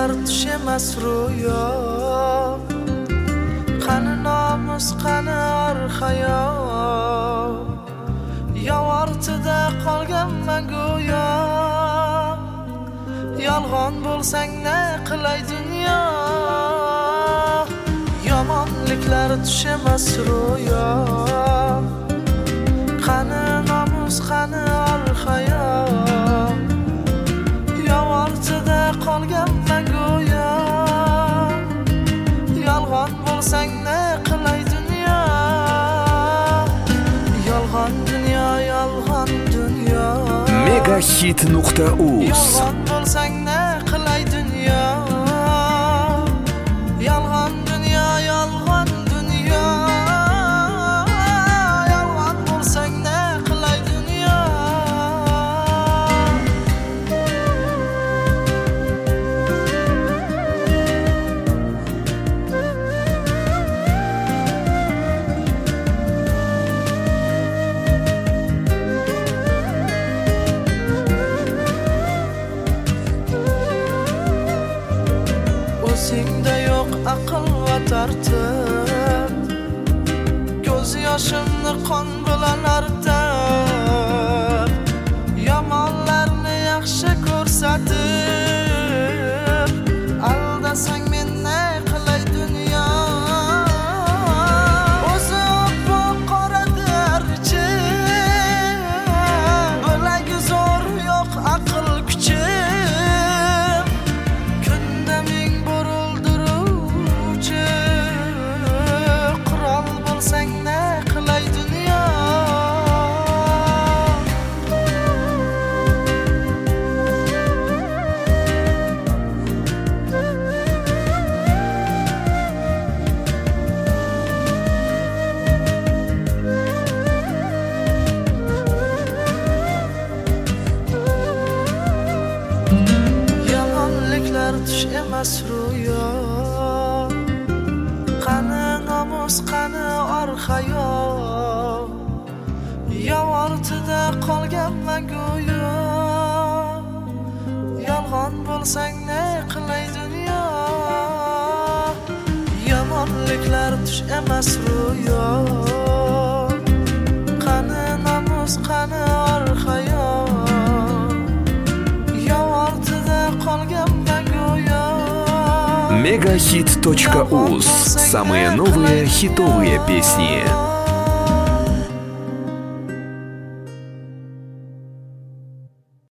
Yomonliklar tush emas ro'yo. Qani nomus, qani or-hayo. Yov ortida qolganman go'yo. Yolg'on bo'lsang ne qilay dunyo. Yomonliklar tush emas ro'yo. Qani nomus, qani or-hayo. Yov ortida qolganman go'yo. Yolg'on bo'lsang ne qilay dunyo. Yolg'on dunyo, yolg'on dunyo. Megahit.uz. Yolg'on bo'lsang ne qilay dunyo. Yolg'on dunyo, yolg'on dunyo. Yolg'on bo'lsang ne qilay dunyo. O'zingda yo'q aql va tartib. Ko'z yoshimni qon bilan artib. Yomonlarni yaxshi ko'rsatib. Aldasang men ne qilay dunyo. O'zi oppoq qoradir ichi. Bilagi zo'r yo'q aql kuchi. Kunda ming burildiruvchi. Qurol bo'lsang ne qilay dunyo. Yomonliklar tush emas ro'yo. Qani nomus, qani or-hayo. Yov ortida qolganman go'yo. Yolg'on bo'lsang ne qilay dunyo. Yomonliklar tush emas ro'yo. Qani nomus, qani or-hayo. Yov ortida qolganman go'yo. Megahit.uz. Самые новые хитовые песни.